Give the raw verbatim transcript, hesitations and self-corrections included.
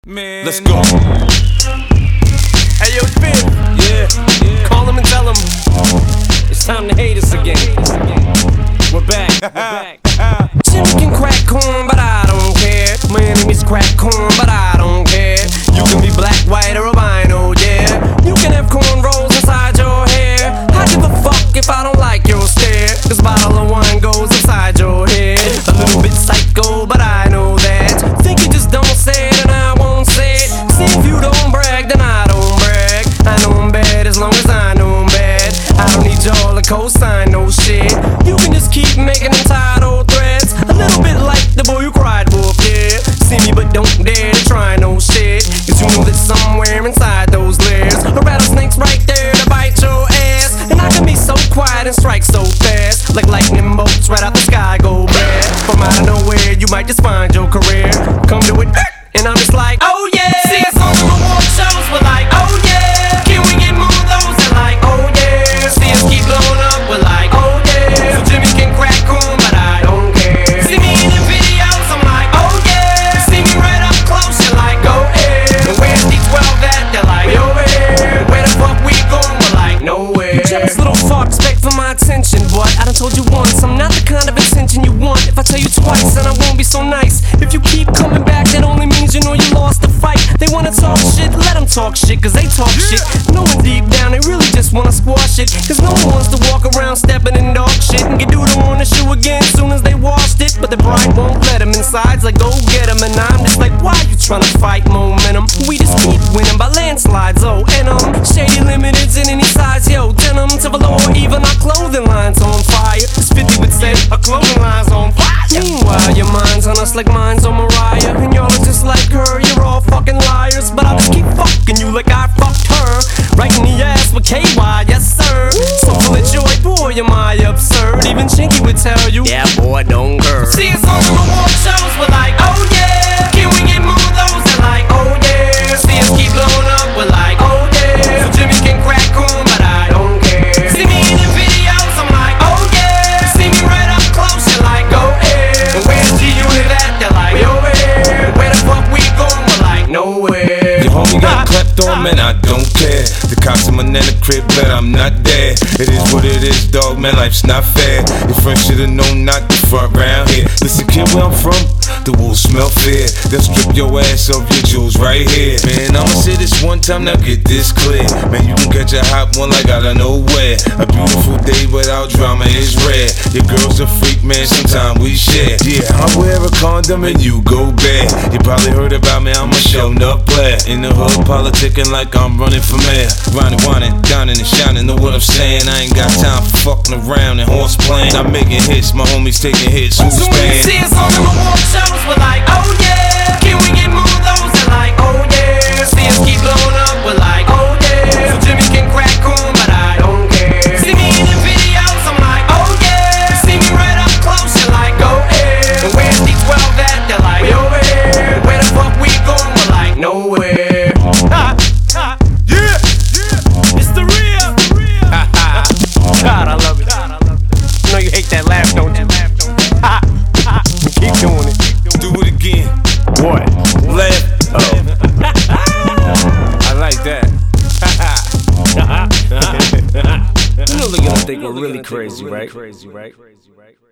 Man, let's go. Hey yo, Fifth. Yeah, yeah. Call him and tell him it's time to hate us again. We're back. We're back. Jimmy can crack corn, but I don't care. My enemies crack corn, but I don't care. You can be black, white, or albino, yeah. You can have corn rolls inside your hair. I give a fuck if I don't like your stare. This bottle of wine goes inside your head. A little bit psycho, but I know that. Think you just don't say it and I won't say it. See if you don't brag, then I don't brag. I know I'm bad as long as I know I'm bad. I don't need y'all to co-sign no shit. You can just keep making them title threads. A little bit like the boy who cried wolf, yeah. See me but don't dare to try no shit. Cause you know that somewhere inside those layers a rattlesnake's right there to bite your ass. And I can be so quiet and strike so fast, like lightning bolts right out the sky go bad. From out of nowhere you might just find your career. Come to it and I'm just like, oh yeah. See us on the award shows, we're like, oh yeah. Can we get more of those? And like, oh yeah. See us keep blowing up, we're like, oh yeah. So Jimmy can crack corn, but I don't care. See me in the videos, I'm like, oh yeah. See me right up close, you're like, go ahead. And where's D twelve at? They're like, we over here. Where the fuck we going? We're like, nowhere. You jealous little fucks beg for my attention, but I done told you once, I'm not the kind of attention you want. If I tell you twice, then I won't be so nice. If you keep coming back, that only means you know you lost the fight. They wanna talk shit, let them talk shit, cause they talk shit. Knowing deep down, they really just wanna squash it. Cause no one wants to walk around stepping in dog shit and get doodle on the shoe again soon as they washed it. But the bride won't let them inside, like go get them. And I'm just like, why you tryna fight momentum? We just keep winning by landslides, oh. And um, Shady Limited's in any size, yo. Denim to below, or even our clothing line's on fire. As fifty would say, our clothing line's on fire. Meanwhile, your mind's on us like mine's on Mariah. And y'all are just like her, you're all fucking liars. But I'll just keep fucking you like I fucked her. Right in the ass with K Y, yes sir. So full of joy, boy, am I absurd. Even Chinky would tell you, yeah boy, don't curve. See us on the award shows, we're like, oh yeah. Can we get more of those? And like, oh yeah. See us keep blowing up, we're like, oh yeah. So Jimmy can crack corn, but I don't care. See me in the videos, I'm like, oh yeah. See me right up close, you're like, go ahead. And where's G Unit at? They're like, we over here. Where the fuck we going? We're like, nowhere. Your homie got clapped on, man, I don't care. The cops in my nana crib, but I'm not there. It is what it is, dog, man, life's not fair. Your friends should've known not to front round here. Listen, kid, where I'm from, the wolves smell fear. They'll strip your ass of your jewels right here. Man, I'ma say this one time, now get this clear. Man, you can catch a hot one like out of nowhere. A beautiful day without drama is rare. Your girl's a freak, man, sometime we share. Yeah, I wear a condom and you go bad. You probably heard about me, I'm a shown up player. In the hood, politicking like I'm running for mayor. Riding, whining, dining and shining, know what I'm saying? I ain't got time for fucking around and horse playing. I'm making hits, my homies taking hits, who's so when you see us on the award shows, we're like, oh yeah. Can we get more of those? And like, oh yeah. See us keep blowing up, we're like, oh yeah. So Jimmy can crack corn, but I don't care. See me in the videos, I'm like, oh yeah. See me right up close, you're like, go ahead. And where's D twelve at? They're like, we over here. Where the fuck we going? We're like, nowhere. Ha, ha, yeah, yeah. It's the real. Ha ha. God, I love it. You know you hate that laugh, don't you? Ha, ha. Keep doing it. Do it again. What? Laugh. Oh. I like that. You know they're gonna think we're really crazy, right?